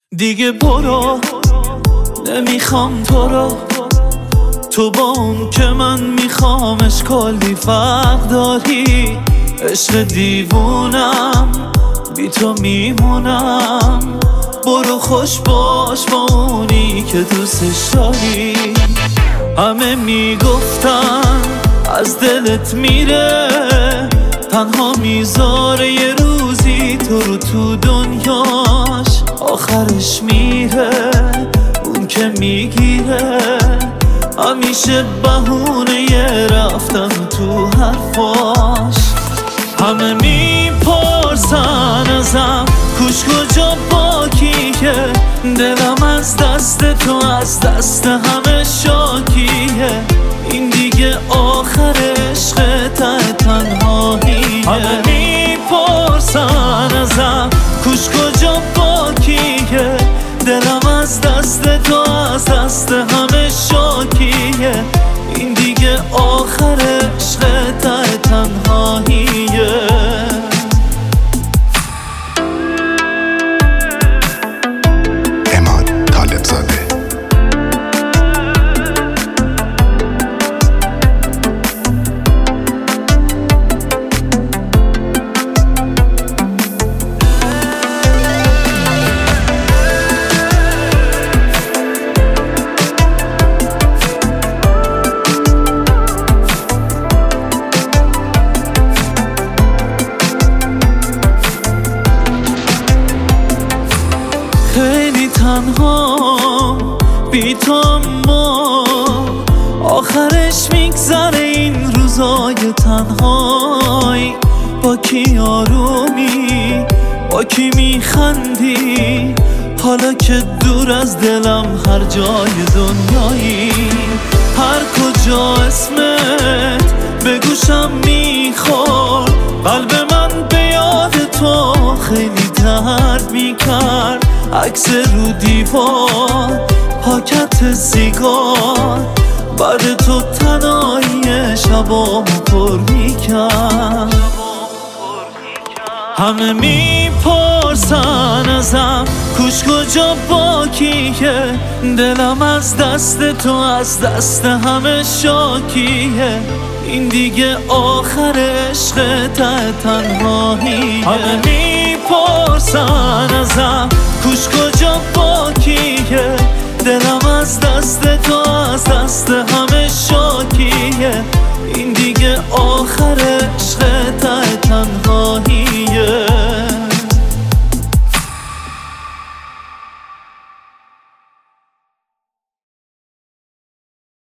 دیگه برو، نمیخوام تو رو. تو با اون که من میخوامش کلی فرق داری. عشق دیوونم، بی تو میمونم. برو خوش باش با اونی که دوستش داری. همه میگفتن از دلت میره، تنها میذاره یه روزی تو رو تو دنیاش. آخرش میره اون که میگیره، همیشه بهونه یه رفتن تو حرفاش. همه میپرسن ازم کوش کجا با کیه، دلم از دست تو از دست همه شاکیه. این دیگه آخر عشق ته تنهاییه. همه میپرسن ازم کوش کجا با کیه، دلم از دست تو از دست همه شاکیه. این دیگه آخر عشق ته تنهاییه. خیلی تنها بی تو، اما آخرش میگذره این روزای تنهایی. با کی آرومی، با کی میخندی، حالا که دور از دلم هر جای دنیایی. هر کجا اسمت به گوشم میخورد، قلب من به یاد تو خیلی درد میکرد. عکس رو دیوار، پاکت سیگار، بعد تو تنهایی شبامو پر میکرد. همه میپرسن ازم کوش کجا با کیه، دلم از دست تو از دست همه شاکیه. این دیگه آخر عشق ته تنهاییه. همه میپرسن ازم کوش کجا با کیه، دلم از دست تو از دست همه شاکیه. این دیگه آخر